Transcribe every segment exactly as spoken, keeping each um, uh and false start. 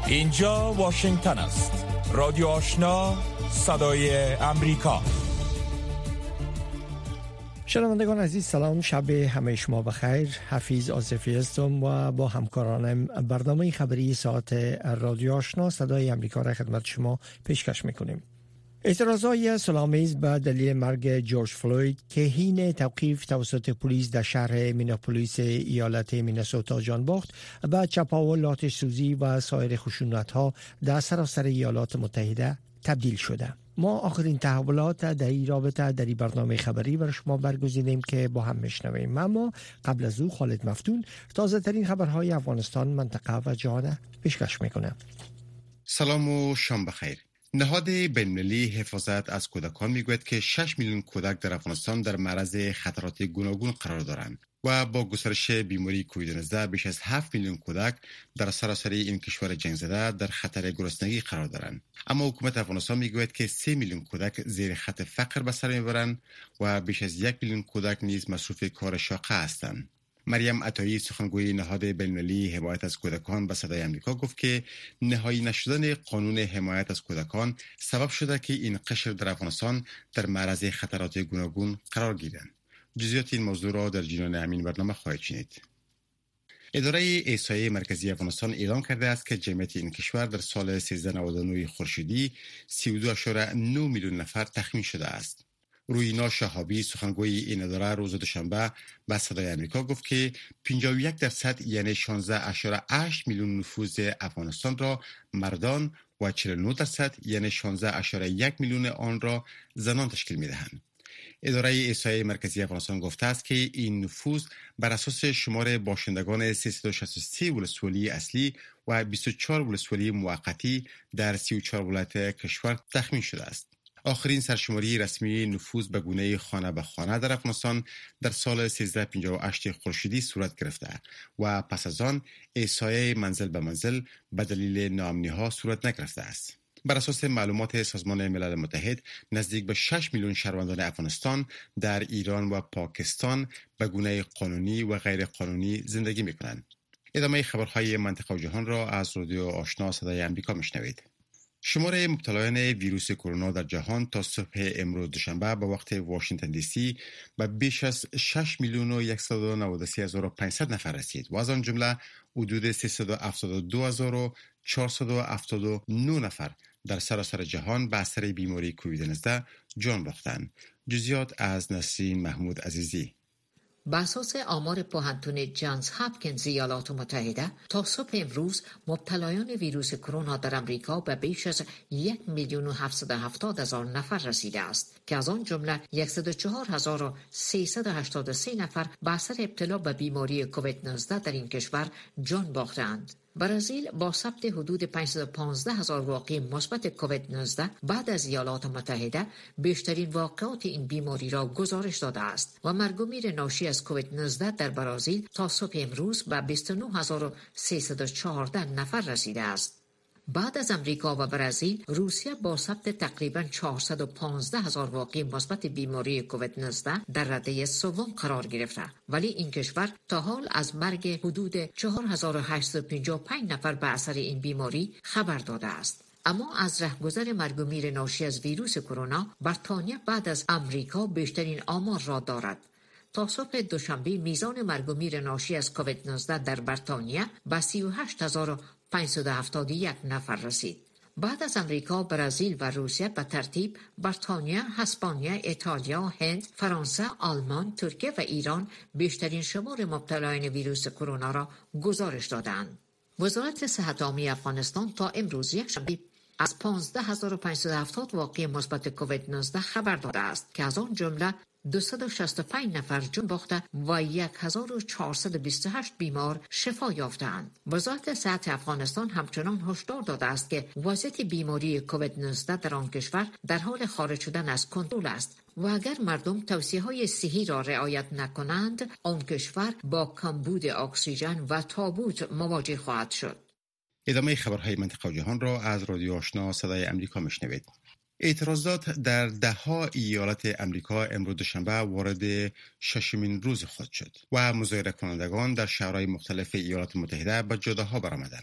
اینجا واشنگتن است. رادیو آشنا، صدای امریکا. شنوندگان عزیز، سلام، شب همه شما بخیر. حفیظ آصفی هستم و با همکارانم برنامه خبری ساعت رادیو آشنا صدای امریکا را خدمت شما پیشکش میکنیم. اعتراضای صلح‌آمیز به دلیل مرگ جورج فلوید که حین توقیف توسط پلیس در شهر میناپولیس ایالت مینسوتا جان باخت، به چپاول، آتش سوزی و سایر خشونت‌ها در سراسر ایالات متحده تبدیل شده. ما آخرین تحولات در این رابطه در این برنامه خبری برای شما برگزیدیم که با هم میشنویم. اما قبل از او خالد مفتون تازه ترین خبرهای افغانستان، منطقه و جهان پیشکش میکنه. سلام و شام بخیر. نهاد بین‌المللی حفاظت از کودکان میگوید که شش میلیون کودک در افغانستان در معرض خطرات گوناگون قرار دارند و با گسترش بیماری کووید نوزده بیش از هفت میلیون کودک در سراسر این کشور جنگ زده در خطر گرسنگی قرار دارند. اما حکومت افغانستان میگوید که سه میلیون کودک زیر خط فقر به سر میبرند و بیش از یک میلیون کودک نیز مصروف کار شاقه هستند. مریم عطایی، سخنگوی نهاد بین‌المللی حمایت از کودکان، به صدای امریکا گفت که نهایی نشدن قانون حمایت از کودکان سبب شده که این قشر در افغانستان در معرض خطرات گوناگون قرار گیرند. جزئیات این موضوع را در جریان همین برنامه خواهید شنید. اداره احصایه مرکزی افغانستان اعلام کرده است که جمعیت این کشور در سال سیزده نود و نه خورشیدی سی و دو ممیز نه میلیون نفر تخمین شده است. روینا شهابی، سخنگوی این اداره، روز دوشنبه به صدای امریکا گفت که پنجاه و یک درصد یعنی شانزده ممیز هشت میلیون نفوذ افغانستان را مردان و چهل و نه درصد یعنی شانزده ممیز یک میلیون آن را زنان تشکیل می‌دهند. اداره احصایه مرکزی افغانستان گفته است که این نفوذ بر اساس شمار باشندگان سیصد و شصت و سه ولسوالی اصلی و بیست و چهار ولسوالی موقتی در سی و چهار ولایت کشور تخمین شده است. آخرین سرشماری رسمی نفوذ به گونه خانه به خانه در افغانستان در سال سیزده پنجاه و هشت خورشیدی صورت گرفته و پس از آن احصایه منزل به منزل به دلیل ناامنی‌ها صورت نگرفته است. بر اساس معلومات سازمان ملل متحد، نزدیک به شش میلیون شهروندان افغانستان در ایران و پاکستان به گونه قانونی و غیر قانونی زندگی می‌کنند. ادامه خبرهای منطقه و جهان را از رادیو آشنا صدای امریکا میشنوید. شمار مبتلایان ویروس کرونا در جهان تا صبح امروز دوشنبه به وقت واشنگتن دی سی به بیش از شش میلیون و صد و نود و سه هزار و پانصد نفر رسید و از آن جمله حدود سیصد و هفتاد و دو هزار و چهارصد و هفتاد و نه نفر در سراسر جهان به اثر بیماری کووید نوزده جان باختند. جزئیات از نسرین محمود عزیزی. بر اساس آمار پوهنتون جانز هاپکینز ایالات متحده، تا صبح امروز مبتلایان ویروس کرونا در امریکا به بیش از یک میلیون و هفتصد و هفتاد هزار نفر رسیده است که از آن جمله صد و چهار هزار و سیصد و هشتاد و سه نفر به اثر ابتلا به بیماری کووید نوزده در این کشور جان باختند. برزیل با ثبت حدود پانصد و پانزده هزار واقعه مثبت کووید نوزده بعد از ایالات متحده بیشترین واقعات این بیماری را گزارش داده است و مرگ و میر ناشی از کووید نوزده در برزیل تا صبح امروز به بیست و نه هزار و سیصد و چهارده نفر رسیده است. بعد از امریکا و برزیل، روسیه با ثبت تقریباً چهارصد و پانزده هزار واقعه مثبت بیماری کووید نوزده در رده سوم قرار گرفته، ولی این کشور تا حال از مرگ حدود چهار هزار و هشتصد و پنجاه و پنج نفر به اثر این بیماری خبر داده است. اما از رهگذر مرگ و میر ناشی از ویروس کرونا، بریتانیا بعد از امریکا بیشترین آمار را دارد. تا صبح دوشنبه میزان مرگ و میر ناشی از کووید نوزده در بریتانیا به سی و هشت هزار و پانصد و هفتاد و یک نفر رسید. بعد از امریکا، برزیل و روسیه به ترتیب بریتانیا، اسپانیا، ایتالیا، هند، فرانسه، آلمان، ترکیه و ایران بیشترین شمار مبتلایان ویروس کرونا را گزارش دادند. وزارت صحت عامه افغانستان تا امروز یکشنبه از پانزده هزار و پانصد و هفتاد واقعه مثبت کووید نوزده خبر داده است که از آن جمله دویست و شصت و پنج نفر جان باخته و هزار و چهارصد و بیست و هشت بیمار شفا یافتند. وزارت صحت افغانستان همچنان هشدار داده است که وضعیت بیماری کووید نوزده در آن کشور در حال خارج شدن از کنترل است و اگر مردم توصیه‌های صحی را رعایت نکنند، آن کشور با کمبود اکسیژن و تابوت مواجه خواهد شد. ادامه خبرهای منطقه و جهان را از رادیو آشنا صدای امریکا میشنوید. اعتراضات در ده ها ایالت امریکا امروز دوشنبه وارد ششمین روز خود شد و مظاهره کنندگان در شهرهای مختلف ایالات متحده به جاده‌ها برآمدند.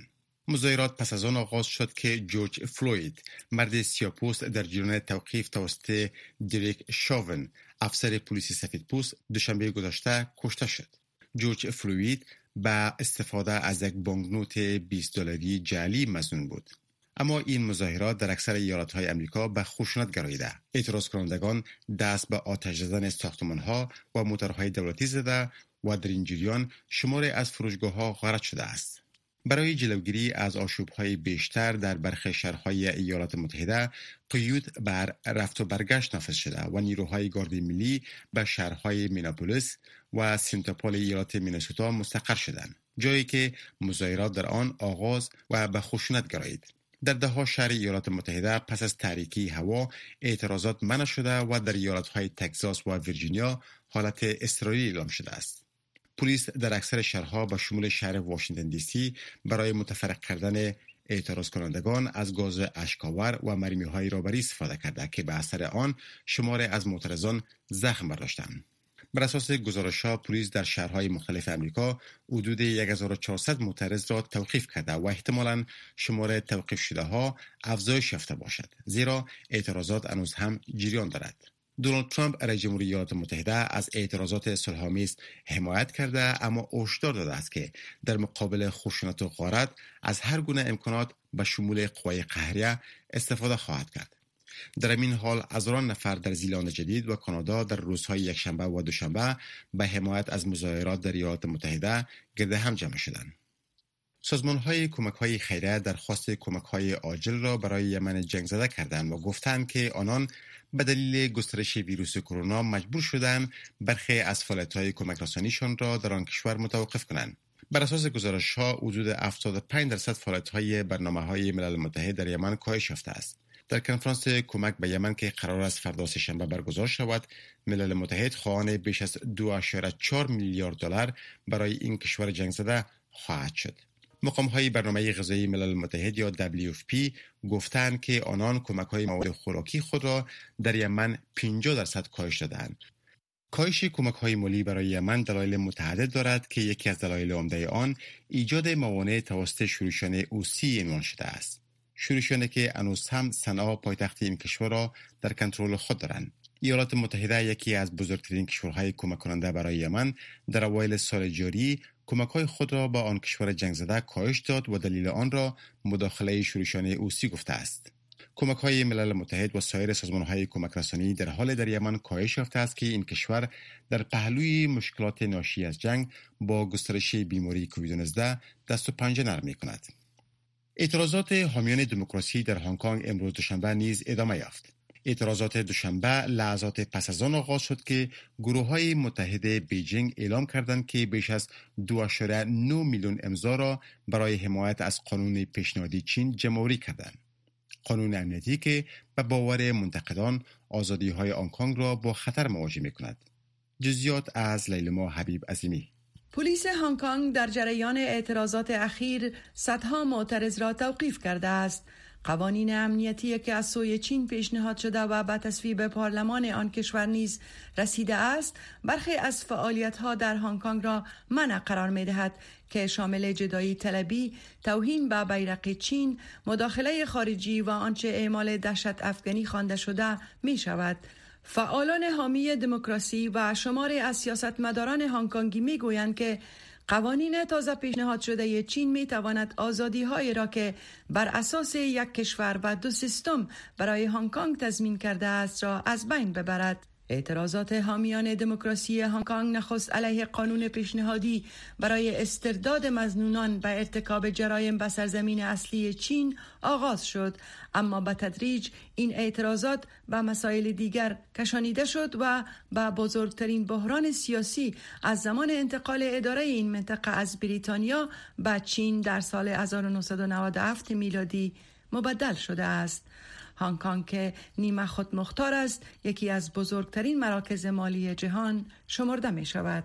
مظاهرات پس از آن آغاز شد که جورج فلوید، مرد سیاه‌پوست، در جریان توقیف توسط دریک شاون، افسر پلیس سفیدپوست، دوشنبه گذشته کشته شد. جورج فلوید با استفاده از یک بانکنوت بیست دلاری جعلی مظنون بود. اما این مظاهرات در اکثر ایالت‌های آمریکا به خشونت گراییده. اعتراض کنندگان دست به آتش زدن ساختمان‌ها و موتورهای دولتی زده و در این جریان شماری از فروشگاه‌ها غارت شده است. برای جلوگیری از آشوب‌های بیشتر در برخی شهرهای ایالات متحده، قیود بر رفت و برگشت نافذ شده و نیروهای گارد ملی به شهرهای میناپولیس و سنت پال ایالات مینسوتا مستقر شدند، جایی که مظاهرات در آن آغاز و به خشونت گرایید. در ده ها شهر ایالات متحده پس از تاریکی هوا اعتراضات منع شده و در ایالت‌های تگزاس و ویرجینیا حالت اضطراری اعلام شده است. پلیس در اکثر شهرها به شمول شهر واشنگتن دی سی برای متفرق کردن اعتراض کنندگان از گاز اشک‌آور و مرمی‌های رابری استفاده کرده که به اثر آن شماری از معترضان زخم برداشتند. بر اساس گزارش‌ها پلیس در شهرهای مختلف آمریکا حدود هزار و چهارصد معترض را توقیف کرده و احتمالاً شمار توقیف شده‌ها افزایش یافته باشد، زیرا اعتراضات هنوز هم جریان دارد. دونالد ترامپ رئیس جمهوری ایالات متحده از اعتراضات صلح‌آمیز حمایت کرده، اما هشدار داده است که در مقابل خشونت و غارت از هر گونه امکانات به شمول قوای قهریه استفاده خواهد کرد. در این حال هزاران نفر در زیلند جدید و کانادا در روزهای یکشنبه و دوشنبه به حمایت از مظاهرات در ایالات متحده گرد هم جمع شدند. سازمان‌های کمک‌های خیریه درخواست کمک‌های عاجل را برای یمن جنگ زده کردند و گفتند که آنان به دلیل گسترش ویروس کرونا مجبور شدند برخی از فعالیت‌های کمک رسانیشان را در آن کشور متوقف کنند. بر اساس گزارش‌ها حدود هفتاد و پنج درصد فعالیت‌های برنامه‌های ملل متحد در یمن کاهش یافته است. در کنفرانس کمک به یمن که قرار است فردا سه‌شنبه برگزار شود، ملل متحد خواهان بیش از دو ممیز چهار میلیارد دلار برای این کشور جنگ زده خواهد شد. مقام‌های برنامه غذایی ملل متحد یا دبلیو اف پی گفتند که آنان کمک‌های مواد خوراکی خود را در یمن پنجاه درصد کاهش دادند. کاهش کمک‌های مالی برای یمن دلایل متعدد دارد که یکی از دلایل عمده آن ایجاد موانع توسط شورشیان حوثی عنوان شده است. شورشیانی که هنوز هم صنعا پایتخت این کشور را در کنترل خود دارند. ایالات متحده یکی از بزرگترین کشورهای کمک کننده برای یمن در اوایل سال جاری کمک‌های خود را با آن کشور جنگ زده کاهش داد و دلیل آن را مداخله شورشیان حوثی گفته است. کمک‌های ملل متحد و سایر سازمان‌های کمک رسانی در حال در یمن کاهش یافته است که این کشور در پهلوی مشکلات ناشی از جنگ با گسترش بیماری کووید نوزده دست و پنجه نرم می‌کند. اعتراضات حامیان دموکراسی در هنگ کنگ امروز دوشنبه نیز ادامه یافت. اعتراضات دوشنبه لحظات پس از آن آغاز شد که گروه‌های متحد بیجینگ اعلام کردند که بیش از دو ممیز نه میلیون امضا را برای حمایت از قانون پیشنهادی چین جمع‌آوری کردند. قانون امنیتی که به باور منتقدان آزادی‌های هنگ کنگ را با خطر مواجه می‌کند. جزئیات از لیلما حبیب عظیمی. پلیس هنگ کنگ در جریان اعتراضات اخیر صدها معترض را توقیف کرده است. قوانین امنیتی که از سوی چین پیشنهاد شده و به تصویب پارلمان آن کشور نیز رسیده است، برخی از فعالیت‌ها در هنگ کنگ را منع قرار می‌دهد که شامل جدایی طلبی، توهین به بیرق چین، مداخله خارجی و آنچه اعمال دهشت افغانی خوانده شده می‌شود. فعالان حامی دموکراسی و شماری از سیاستمداران هنگ کنگی می‌گویند که قوانین تازه پیشنهاد شده چین می تواند آزادی های را که بر اساس یک کشور و دو سیستم برای هنگ کنگ تضمین کرده است را از بین ببرد. اعتراضات حامیان دموکراسی هنگ کنگ نخست علیه قانون پیشنهادی برای استرداد مظنونان به ارتکاب جرایم به سرزمین اصلی چین آغاز شد، اما به تدریج این اعتراضات به مسائل دیگر کشانیده شد و به بزرگترین بحران سیاسی از زمان انتقال اداره این منطقه از بریتانیا به چین در سال هزار و نهصد و نود و هفت میلادی مبدل شده است. هنگ کنگ که نیمه خود مختار است، یکی از بزرگترین مراکز مالی جهان شمرده می شود.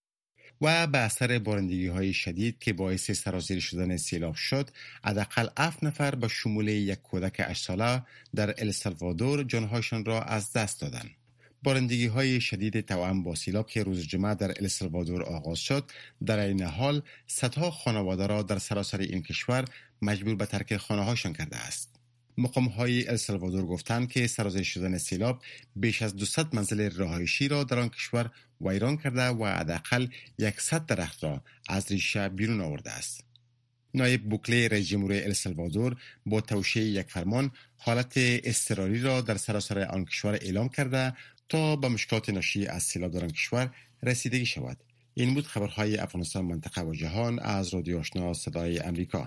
و به اثر بارندگی های شدید که باعث سرازیر شدن سیلاب شد، حداقل هفت نفر به شمول یک کودک هشت ساله در السالوادور جانهایشان را از دست دادند. بارندگی های شدید توأم با سیلاب که روز جمعه در السالوادور آغاز شد، در این حال صدها خانواده را در سراسر این کشور مجبور به ترک خانه هاشان کرده است. مقام های السالوادور گفتند که سرازیر شدن سیلاب بیش از دویست منزل رهایشی را در آن کشور ویران کرده و حداقل صد درخت را از ریشه بیرون آورده است. نایب بوکله رئیس جمهور السالوادور با توشیح یک فرمان حالت اضطراری را در سراسر آن کشور اعلام کرده تا به مشکلات ناشی از سیلاب در آن کشور رسیدگی شود. این بود خبرهای افغانستان، منطقه و جهان از رادیو آشنا صدای امریکا.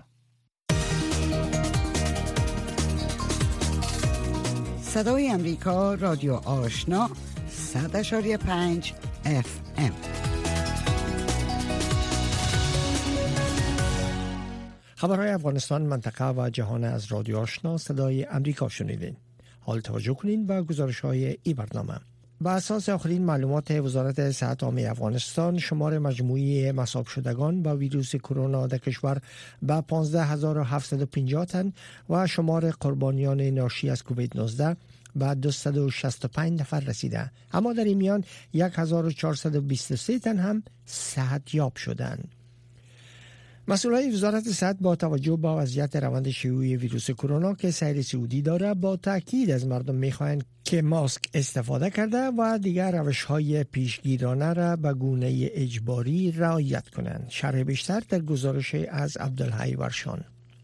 صدای امریکا، رادیو آشنا، صد اشاری پنج اف ام. خبرهای افغانستان، منطقه و جهان از رادیو آشنا صدای امریکا شنیدین. حال توجه کنین به گزارش‌های این برنامه. با اساس آخرین معلومات وزارت صحت عامه افغانستان، شمار مجموعی مصاب شدگان با ویروس کرونا در کشور به پانزده هزار و هفتصد و پنجاه تن و شمار قربانیان ناشی از کووید نوزده به دویست و شصت و پنج نفر رسیده. اما در این میان یک هزار و چهارصد و بیست و سه تن هم صحت یاب شدند. مسئولای وزارت صحت با توجه به وضعیت روند شیوع ویروس کرونا که سیر صعودی داره، با تاکید از مردم میخواهند که ماسک استفاده کرده و دیگر روش‌های پیشگیرانه را به گونه اجباری رعایت کنند. شرح بیشتر در گزارش از عبدالحی ورشان.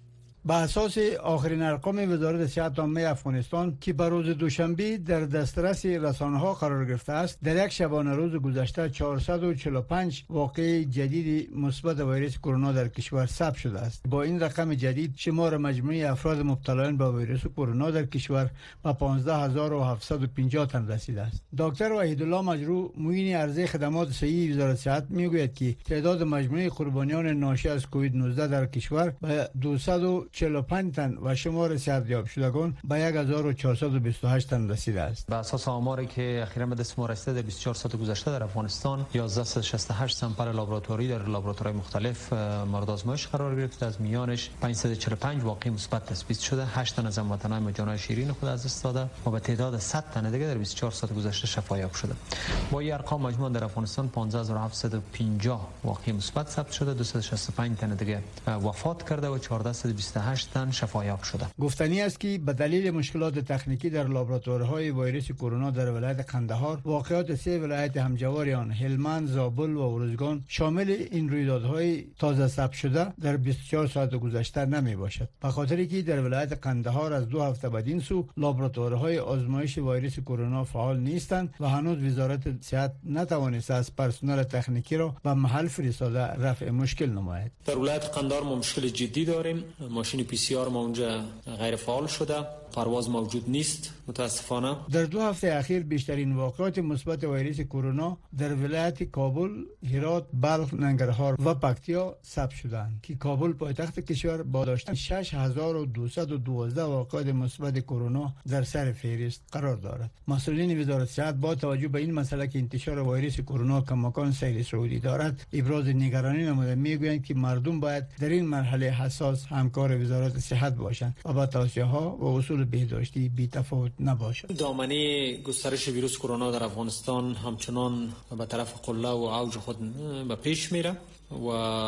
با اساس آخرین ارقام وزارت صحت عامه افغانستان که به روز دوشنبه در دسترس رسانه‌ها قرار گرفته است، در یک شبانه روز گذشته چهارصد و چهل و پنج واقعه جدید مثبت ویروس کرونا در کشور ثبت شده است. با این رقم جدید، شمار مجموعی افراد مبتلایان به ویروس کرونا در کشور به پانزده هزار و هفتصد و پنجاه تن رسیده است. دکتر وحیدالله مجروح، معین عرضه خدمات صحی وزارت صحت، میگوید که تعداد مجموعی قربانیان ناشی از کووید نوزده در کشور به دویست و چهل و پنج تن و شمار صحتیاب شدگان به یک هزار و چهارصد و بیست و هشت تن رسیده است. بر اساس آماری که اخیراً به دست ما رسیده، در بیست و چهار ساعت گذشته در افغانستان یازده صد و شصت و هشت سامپل لابراتوری در لابراتوری‌های مختلف مورد آزمایش قرار گرفته. از میانش پانصد و چهل و پنج واقعه مثبت تثبیت شده. هشت تن از هموطنان ما جانهای شیرین خود از دست داده و به تعداد صد تن دیگه در بیست و چهار ساعت گذشته شفایاب شده. با این ارقام مجموعاً در افغانستان پانزده هزار و هفتصد و پنجاه واقعه مثبت ثبت شده، دویست و شصت و پنج تن دیگه وفات کرده و چهارصد و بیست و هشت تن شفایاب شده. گفتنی است که به دلیل مشکلات تکنیکی در لابراتوارهای ویروس کرونا در ولایت قندهار، واقعات سه ولایت همجوار آن هلمند، زابل و ارزگان شامل این رویدادهای تازه ثبت شده در بیست و چهار ساعت گذشته نمی باشد، به خاطر که در ولایت قندهار از دو هفته بعد این سو لابراتوارهای آزمایش ویروس کرونا فعال نیستند و هنوز وزارت صحت نتوانسته از پرسنل تکنیکی را به محل فرستاده رفع مشکل نماید. در ولایت قندهار ما مشکل جدی داریم. ماشین پی سی آر ما اونجا غیر فعال شده، پرواز موجود نیست متاسفانه. در دو هفته اخیر بیشترین واقعات مثبت ویروس کرونا در ولایت کابل، هرات، بلخ، ننگرهار و پکتیا ثبت شدند که کابل پایتخت کشور با داشتن شش هزار و دویست و دوازده واقعات مثبت کرونا در سر فهرست قرار دارد. مسئولین وزارت صحت با توجه به این مسئله که انتشار ویروس کرونا کماکان سیر صعودی دارد، ابراز نگرانی نموده. میگویند که مردم باید در این مرحله حساس همکار وزارت صحت باشند و با توصیه‌ها و اصول بهداشتی بی تفاوت نباشد. دامنه گسترش ویروس کرونا در افغانستان همچنان به طرف قله و اوج خود به پیش میره و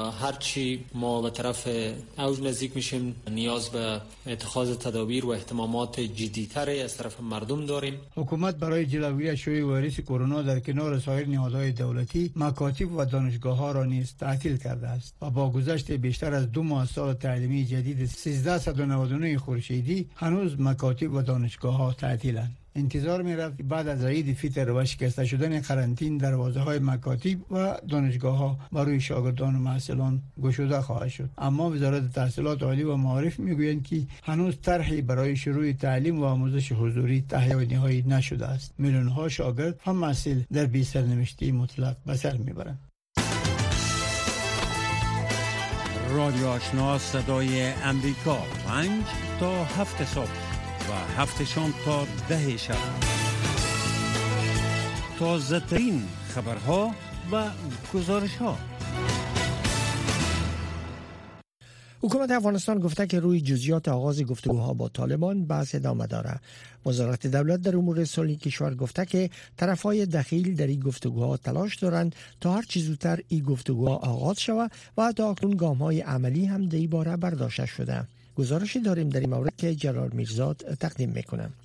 هرچی ما به طرف اوج نزدیک میشیم نیاز به اتخاذ تدابیر و اهتمامات جدی‌تری از طرف مردم داریم. حکومت برای جلوگیری از شیوع ویروس کرونا در کنار سایر نهادهای دولتی، مکاتب و دانشگاه‌ها را نیز تعطیل کرده است و با گذشت بیشتر از دو ماه سال تعلیمی جدید سیزده و نود و نه خورشیدی هنوز مکاتب و دانشگاه‌ها تعطیلند. انتظار می رفت بعد از عید فطر و شکسته شدن قرنطین دروازه های مکاتب و دانشگاه ها برای شاگردان و محصلان گشوده خواهد شد، اما وزارت تحصیلات عالی و معارف می گویند که هنوز طرحی برای شروع تعلیم و آموزش حضوری تهیه نهایی نشده است. میلیون ها شاگرد هم محصل در بی سرنوشتی مطلق به سر می برند. رادیو آشنا صدای امریکا، پنج تا هفت صبح و هفت شام تا ده شب. تازه ترین خبرها و گزارش ها. حکومت افغانستان گفته که روی جزئیات آغاز گفتگوها با طالبان بحث ادامه دارد. وزارت دولت در امور صلح کشور گفته که طرفهای دخیل در این گفتگوها تلاش دارند تا هر چه زودتر این گفتگوها آغاز شود و تا اکنون گام‌های عملی هم در این باره برداشته شده. گزارشی داریم در این مورد که جلال میرزاد تقدیم میکنم.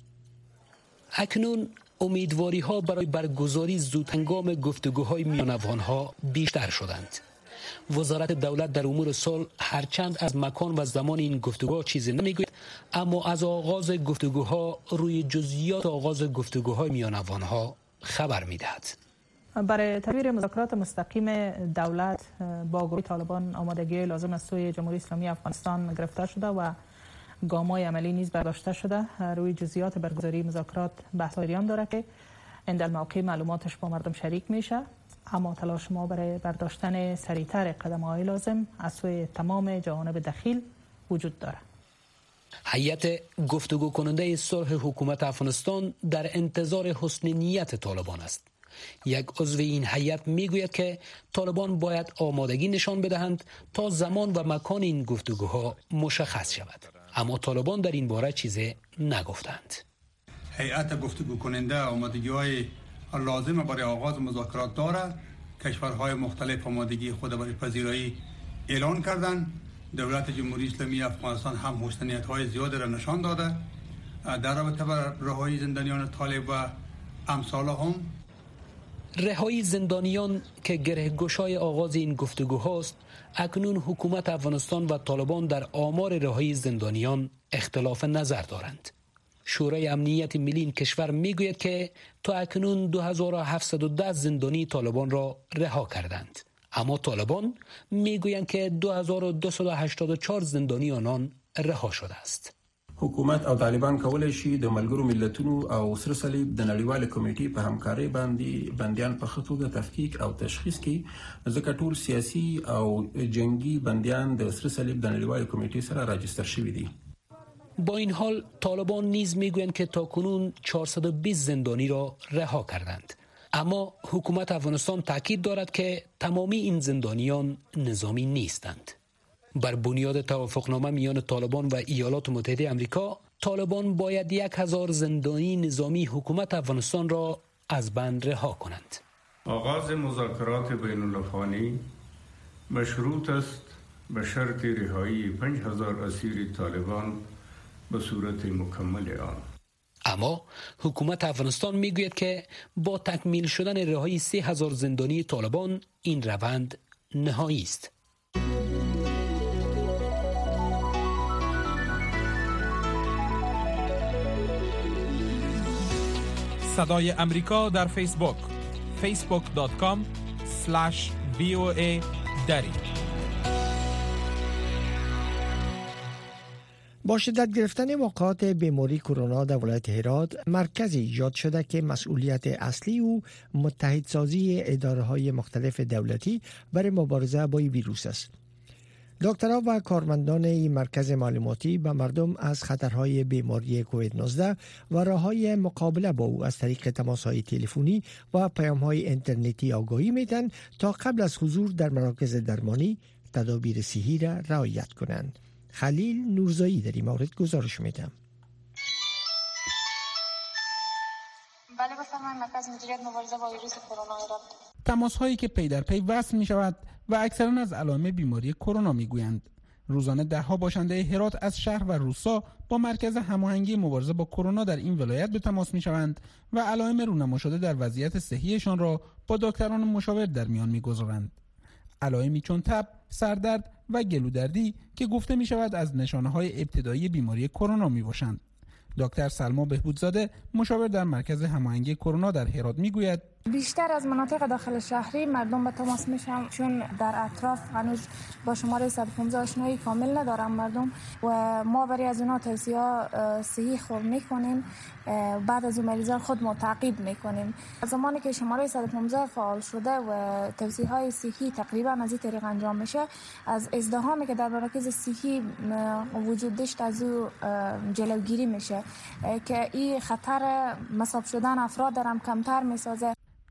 اکنون امیدواری ها برای برگزاری زودهنگام گفتگوهای میان افغان‌ها بیشتر شدند. وزارت دولت در امور صلح هرچند از مکان و زمان این گفتگوها چیزی نمیگوید، اما از آغاز گفتگوها روی جزئیات آغاز گفتگوهای میان افغان‌ها خبر میدهد. برای تدویر مذاکرات مستقیم دولت با گروه طالبان آمادگی لازم از سوی جمهوری اسلامی افغانستان گرفته شده و گام‌های عملی نیز برداشته شده. روی جزئیات برگزاری مذاکرات بحث جریان داره که عند الموقع معلوماتش با مردم شریک میشه، اما تلاش ما برای برداشتن سریعتر قدم‌های لازم از سوی تمام جوانب دخیل وجود داره. هیئت گفتگو کننده صلح حکومت افغانستان در انتظار حسن نیت طالبان است. یک عضو این هیئت میگوید که طالبان باید آمادگی نشان بدهند تا زمان و مکان این گفتگوها مشخص شود، اما طالبان در این باره چیزی نگفتند. هیئت گفتگو کننده آمادگی‌های لازم برای آغاز مذاکرات دارد. کشورهای مختلف آمادگی خود برای پذیرایی اعلان کردند. دولت جمهوری اسلامی افغانستان هم حسن نیت‌های زیادی را نشان داده در رابطه با رهایی زندانیان طالب و امثال هم. رهایی زندانیان که گره‌گشای آغاز این گفتگوهاست، اکنون حکومت افغانستان و طالبان در آمار رهایی زندانیان اختلاف نظر دارند. شورای امنیت ملی این کشور میگوید که تا اکنون دو هزار و هفتصد و ده زندانی طالبان را رها کردند، اما طالبان میگویند که دو هزار و دویست و هشتاد و چهار زندانی آنان رها شده است. حکومت او طالبان کولای شي د ملګرو ملتونو او سره صلیب د نړیوال کمیټې په همکارۍ باندې بندیان په ښه توګه تفکیک او تشخیص کړي، ځکه ټول سیاسي او جنگي بندیان د سره صلیب د نړیوال کمیټې سره راجستر شوي دي. با این حال طالبان نیز میگویند که تاکنون چهارصد و بیست زندانی را رها کردند، اما حکومت افغانستان تاکید دارد که تمامی این زندانیان نظامی نیستند. بر بنیاد توافقنامه میان طالبان و ایالات متحده آمریکا، طالبان باید یک هزار زندانی نظامی حکومت افغانستان را از بند رها کنند. آغاز مذاکرات بین الافغانی مشروط است به شرط رهایی پنج هزار اسیر طالبان به صورت مکمل آن. اما حکومت افغانستان میگوید که با تکمیل شدن رهایی سه هزار زندانی طالبان این روند نهایی است. صدای امریکا در فیسبوک فیسبوک دات کام اسلش وی او ای دری. با شدت گرفتن واقعات بیماری کرونا در ولایت هرات، مرکزی ایجاد شده که مسئولیت اصلی او متحدسازی اداره‌های مختلف دولتی برای مبارزه با این ویروس است. دکترها و کارمندان این مرکز معلوماتی به مردم از خطرهای بیماری کووید نوزده و راه‌های مقابله با او از طریق تماس‌های تلفنی و پیام‌های اینترنتی آگاهی میدن تا قبل از حضور در مراکز درمانی تدابیر صحی را رعایت کنند. خلیل نورزایی در این مورد گزارش میدم. بله بفرمایید. مرکز مدیریت مبارزه با ویروس کرونا ایران. تماس هایی که پی در پی وصل می شود و اکثرا از علائم بیماری کرونا می گویند. روزانه ده ها باشنده هرات از شهر و روستا با مرکز هماهنگی مبارزه با کرونا در این ولایت به تماس می شوند و علائم رونما شده در وضعیت صحیشان را با دکتران مشاور در میان می گذارند. علائمی چون تب، سردرد و گلودردی که گفته می شود از نشانه های ابتدایی بیماری کرونا می باشند. دکتر سلما بهبودزاده مشاور در مرکز هماهنگی کرونا در هرات میگوید بیشتر از مناطق داخل شهری مردم به تماس میشن، چون در اطراف هنوز با شماره صد و پانزده آشنایی کامل ندارن مردم و ما برای از اونا توصیه صحی خود میکنیم. بعد از اون مریضان خود ما تعقیب میکنیم. زمانی که شماره صد و پانزده فعال شده و توصیه های صحی تقریبا از این طریق انجام میشه، از ازدحامی که در مراکز صحی وجود داشت از او جلوگیری میشه که این خطر مصاب شدن افراد درم کمتر میسازه.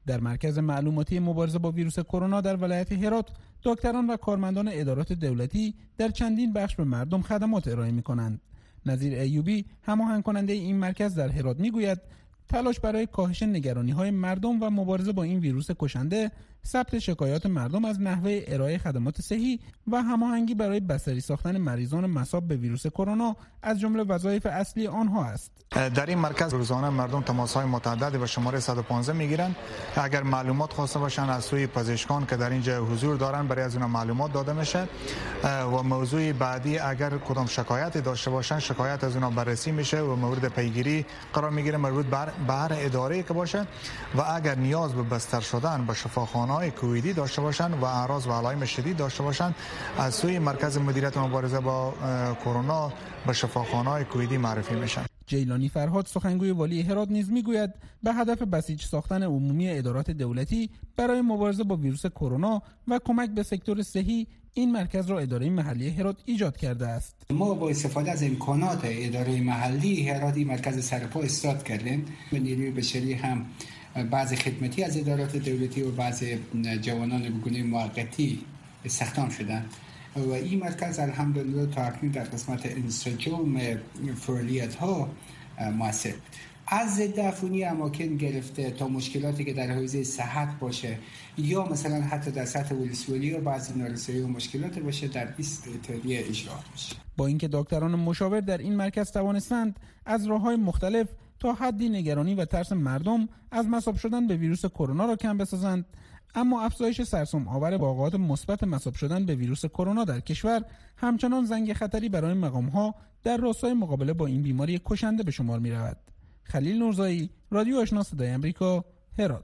در مرکز معلوماتی مبارزه با ویروس کرونا در ولایت هرات، دکتران و کارمندان ادارات دولتی در چندین بخش به مردم خدمات ارائه می‌کنند. نظیر ایوبی، هماهنگ کننده این مرکز در هرات، میگوید تلاش برای کاهش نگرانی‌های مردم و مبارزه با این ویروس کشنده، ثبت شکایات مردم از نحوه ارائه خدمات صحی و هماهنگی برای بستری ساختن مریضان مصاب به ویروس کرونا از جمله وظایف اصلی آنها است. در این مرکز روزانه مردم تماس‌های متعددی به شماره صد و پانزده میگیرند. اگر معلومات خواسته باشند از سوی پزشکان که در اینجا حضور دارند برای از اونها معلومات داده میشه و موضوع بعدی اگر کدام شکایتی داشته باشند شکایت از اونها بررسی میشه و مورد پیگیری قرار میگیره مربوط بر هر اداره که باشه و اگر نیاز به بستر شدن به شفاخانه‌های کوویدی داشته باشند و اعراض و علائم شدید داشته باشند از سوی مرکز مدیریت مبارزه با کرونا به شفاخانه‌های کوویدی معرفی میشن. جیلانی فرهاد، سخنگوی والی هرات، نیز میگوید به هدف بسیج ساختن عمومی ادارات دولتی برای مبارزه با ویروس کرونا و کمک به سکتور صحی این مرکز را اداره محلی هرات ایجاد کرده است. ما با استفاده از امکانات اداره محلی هرات این مرکز سرپا استارت کردیم. به نیروی بشری هم بعض خدمتی از ادارات دولتی و بعض جوانان به گونه موقتی استخدام شدند و این مرکز الحمدلله تا اکنون در قسمت انسجام فعالیت ها مؤثر بود. از ضد عفونی اماکن گرفته تا مشکلاتی که در حوزه صحت باشه یا مثلا حتی در سطح ولسوالی یا بعضی نارسایی و مشکلات باشه در بیست اتحادیه اجرا میشه. با اینکه دکتران مشاور در این مرکز توانستند از راه‌های مختلف تا حدی نگرانی و ترس مردم از مصاب شدن به ویروس کرونا را کم بسازند، اما افزایش سرسام آور واقعات مثبت مصاب شدن به ویروس کرونا در کشور همچنان زنگ خطری برای مقام‌ها در راستای مقابله با این بیماری کشنده به شمار می‌رود. خلیل نورزایی، رادیو آشنا صدای آمریکا، هرات.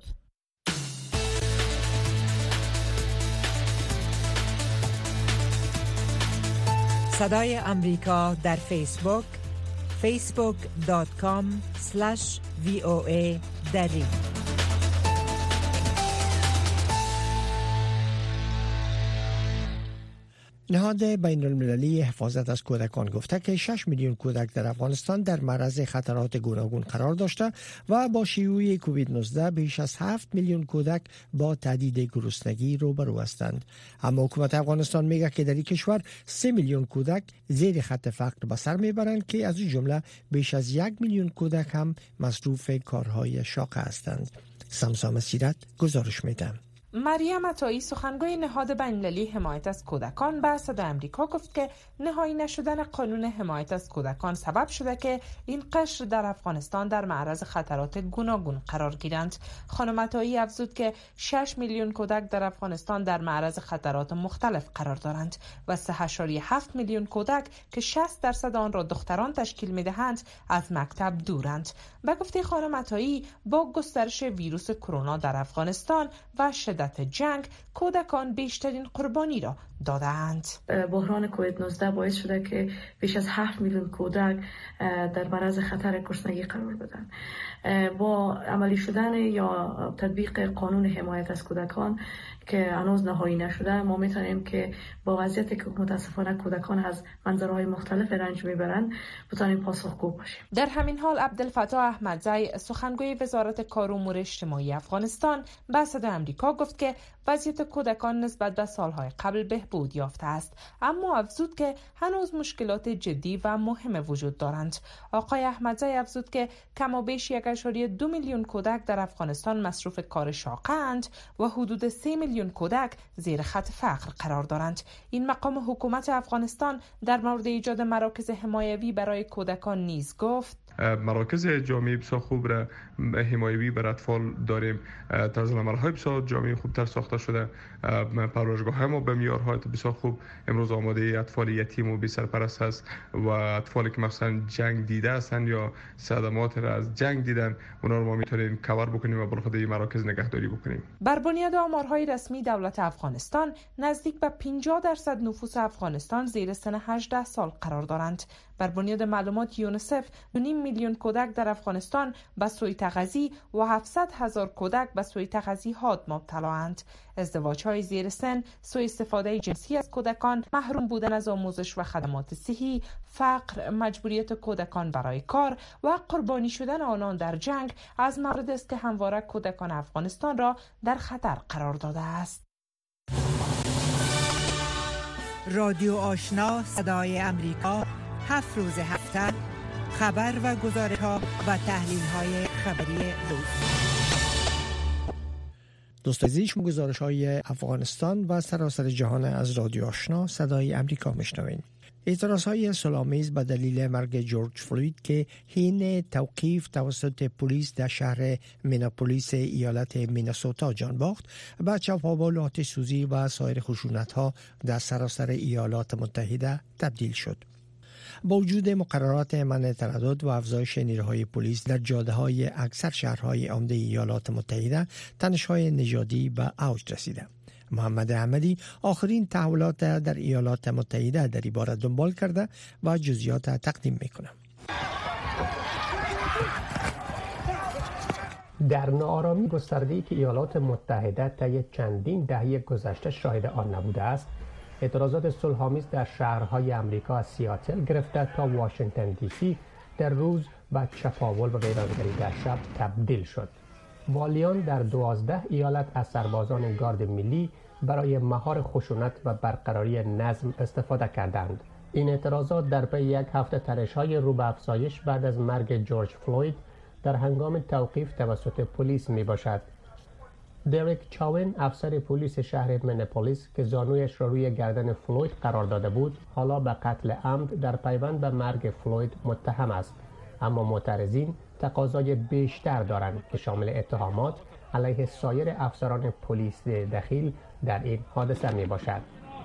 صدای آمریکا در فیسبوک فیسبوک دات کام اسلش وی او ای دری. نهاد بین المللی حفاظت از کودکان گفته که شش میلیون کودک در افغانستان در معرض خطرات گوناگون قرار داشته و با شیوع کووید نوزده بیش از هفت میلیون کودک با تهدید گرسنگی روبرو هستند. اما حکومت افغانستان میگه که در این کشور سه میلیون کودک زیر خط فقر به سر میبرند که از این جمله بیش از یک میلیون کودک هم مصروف کارهای شاق هستند. سمسام سیرت گزارش میدم. مریم عطایی، سخنگوی نهاد بین‌المللی حمایت از کودکان، به صدای آمریکا گفت که نهایی نشدن قانون حمایت از کودکان سبب شده که این قشر در افغانستان در معرض خطرات گوناگون قرار گیرند. خانم عطایی افزود که شش میلیون کودک در افغانستان در معرض خطرات مختلف قرار دارند و سه ممیز هفت میلیون کودک که شصت درصد آن را دختران تشکیل می‌دهند از مکتب دورند. به گفته خانم عطایی، با گسترش ویروس کرونا در افغانستان و شدت جنگ، کودکان بیشترین قربانی را دادند. بحران کووید نوزده باعث شده که بیش از هفت میلیون کودک در معرض خطر گرسنگی قرار بدن. با عملی شدن یا تطبیق قانون حمایت از کودکان که هنوز نهایی نشده، ما میتونیم که با وضعیتی که متاسفانه کودکان از منظرهای مختلف رنج میبرند بتونیم پاسخگو باشیم. در همین حال عبدالفتاح احمدزی، سخنگوی وزارت کار و امور اجتماعی افغانستان، به صدای آمریکا گفت که وضعیت کودکان نسبت به سالهای قبل بهبود یافته است، اما افزود که هنوز مشکلات جدی و مهم وجود دارند. آقای احمدزی افزود که کم و بیش یک ممیز دو میلیون کودک در افغانستان مصروف کار شاقند و حدود سه میلیون کودک زیر خط فقر قرار دارند. این مقام حکومت افغانستان در مورد ایجاد مراکز حمایوی برای کودکان نیز گفت: مراکز جامعه بسیار خوب را حمایوی بر اطفال داریم، طرزالعمل‌های بسیار جامعه خوبتر ساخته شده، پرورشگاه‌های ما به معیارهای بسیار خوب امروز آماده اطفال یتیم و بی سرپرست هست و اطفالی که مثلا جنگ دیده هستند یا صدمات را از جنگ دیدن، اونا رو ما میتونیم کاور بکنیم و بالخود این مراکز نگهداری بکنیم. بر بنیاد آمارهای رسمی دولت افغانستان، نزدیک به پنجاه درصد نفوس افغانستان زیر سن هجده سال قرار دارند. بر بنیاد معلومات یونیسف، دو و نیم میلیون کودک در افغانستان به سوء تغذی و هفتصد هزار کودک به سوء تغذی حاد مبتلااند. ازدواج‌های زیر سن، سوء استفاده جنسی از کودکان، محروم بودن از آموزش و خدمات صحی، فقر، مجبوریت کودکان برای کار و قربانی شدن آنان در جنگ از موارد است که همواره کودکان افغانستان را در خطر قرار داده است. رادیو آشنا صدای امریکا، هفت روز هفته خبر و گزارش‌ها و تحلیل‌های خبری روز. دوست عزیز، گزارش‌های افغانستان و سراسر جهان از رادیو آشنا صدای امریکا میشنوین. اعتراض‌های صلح‌آمیز به دلیل مرگ جورج فلوید که حین توقیف توسط پلیس در شهر میناپولیس ایالت مینسوتا جان باخت، به چاپاول، آتش سوزی و سایر خشونت‌ها در سراسر ایالات متحده تبدیل شد. با وجود مقررات منع تردد و افزایش نیروهای پلیس در جاده‌های اکثر شهرهای عمده ایالات متحده، تنش‌های نژادی به اوج رسیده. محمد احمدی آخرین تحولات در ایالات متحده در این باره دنبال کرده و جزئیات تقدیم میکنه. در ناآرامی گسترده‌ای که ایالات متحده طی چندین دهه گذشته شاهد آن نبوده است، اعتراضات صلح‌آمیز در شهرهای آمریکا از سیاتل گرفته تا واشنگتن دی سی در روز به چپاول و ویرانگری در شب تبدیل شد. والیان در دوازده ایالت از سربازان گارد ملی برای مهار خشونت و برقراری نظم استفاده کردند. این اعتراضات در پی یک هفته تنش‌های رو به افزایش بعد از مرگ جورج فلوید در هنگام توقیف توسط پلیس می باشد. دریک چاون، افسر پلیس شهر میناپولیس که زانویش را روی گردن فلوید قرار داده بود، حالا به قتل عمد در پیوند به مرگ فلوید متهم است. اما معترضین تقاضای بیشتر دارند که شامل اتهامات علیه سایر افسران پلیس دخیل در این حادثه می باشد.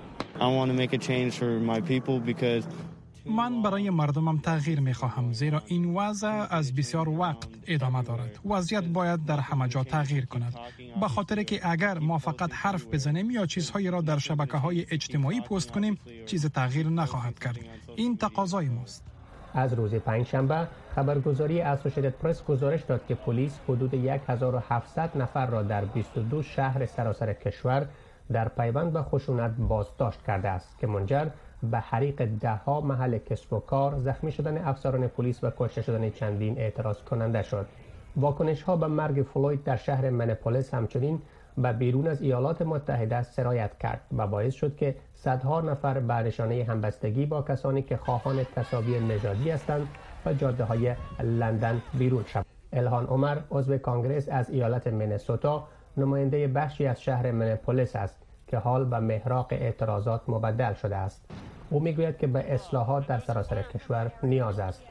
من برای مردمم تغییر می خواهم، زیرا این وضع از بسیار وقت ادامه دارد. وضعیت باید در همه جا تغییر کند، به خاطر که اگر ما فقط حرف بزنیم یا چیزهایی را در شبکه‌های اجتماعی پست کنیم، چیز تغییر نخواهد کرد. این تقاضای ماست. از روز پنجشنبه خبرگزاری اسوسییتد پرس گزارش داد که پلیس حدود هزار و هفتصد نفر را در بیست و دو شهر سراسر کشور در پیوند به خشونت بازداشت کرده است که منجر به حریق ده‌ها محل کسب و کار، زخمی شدن افسران پلیس و کشته شدن چندین اعتراض کننده شد. واکنش‌ها به مرگ فلوید در شهر میناپولیس همچنین به بیرون از ایالات متحده سرایت کرد و باعث شد که صدها نفر به نشانه همبستگی با کسانی که خواهان تساوی نژادی هستند و جاده‌های لندن بیرون شوند. الهان عمر، عضو کانگرس از ایالت مینسوتا، نماینده بخشی از شهر میناپولیس است که حال به محراق اعتراضات مبدل شده است. او میگوید که به اصلاحات در سراسر کشور نیاز است.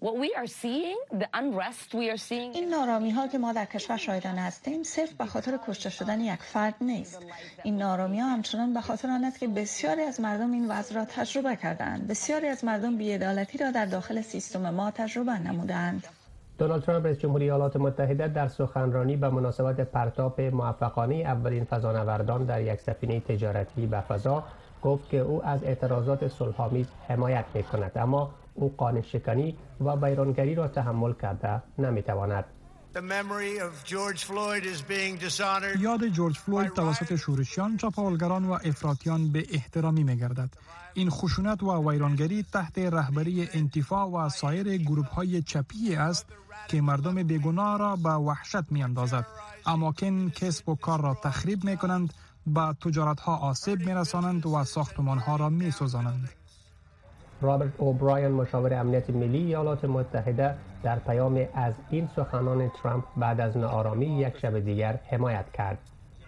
این نارامی ها که ما در کشور شاهدان هستیم صرف به خاطر کشته شدن یک فرد نیست. این نارامی ها همچنان به خاطر آن است که بسیاری از مردم این وضع را تجربه کردند. بسیاری از مردم بی‌عدالتی را در داخل سیستم ما تجربه نمودند. دونالد ترامپ، رئیس جمهوری ایالات متحده، در سخنرانی به مناسبت پرتاب موفقانه اولین فضانوردان در یک سفینه تجارتی به فضا گفت که او از اعتراضات صلح‌آمیز حمایت می‌کند، اما او قانع شکنی و ویرانگری را تحمل کرده نمی‌تواند. یاد جورج فلوید توسط شورشیان، چاپاولگران و افراطیان به احترامی می‌گردد. این خشونت و ویرانگری تحت رهبری انتفاع و سایر گروه‌های چپی است که مردم بیگناه را به وحشت می‌اندازد. اماکن کسب و کار را تخریب می‌کنند، به تجارت‌ها آسیب می‌رسانند و ساختمان‌ها را می‌سوزانند. رابرت اوبراین، مشاور امنیت ملی ایالات متحده، در پیام از این سخنان ترامپ بعد از ناآرامی یک شب دیگر حمایت کرد.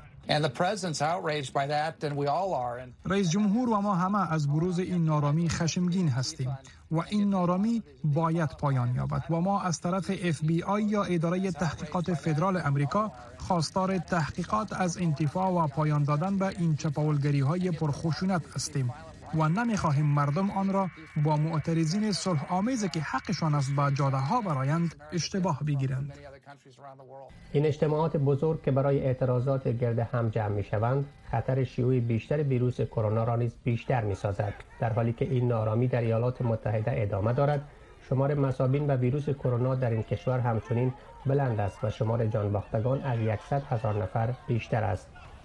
رئیس جمهور و ما همه از بروز این نارامی خشمگین هستیم و این نارامی باید پایان یابد و ما از طرف اف بی آی یا اداره تحقیقات فدرال امریکا خواستار تحقیقات از انتفاع و پایان دادن به این چپاولگری‌های پرخشونت هستیم و نمی‌خواهیم مردم آن را با معترضین صلح آمیزی که حقشان است به جاده‌ها برآیند اشتباه بگیرند. این اجتماعات بزرگ که برای اعتراضات گرد هم جمع می‌شوند، خطر شیوع بیشتر ویروس کرونا را نیز بیشتر می‌سازد، در حالی که این نارامی در ایالات متحده ادامه دارد. شمار مصابین به ویروس کرونا در این کشور همچنین بلند است و شمار جان باختگان از صد هزار نفر بیشتر است.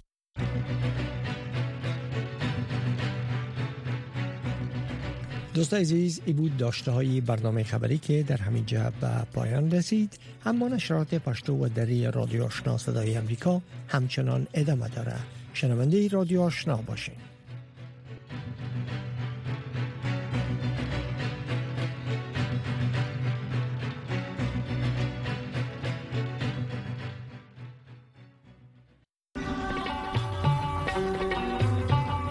دوستان عزیز، ای بود داشته های برنامه خبری که در همین جا به پایان رسید. اما نشرات پشتو و دری رادیو آشنا صدای امریکا همچنان ادامه داره. شنونده رادیو آشنا باشین.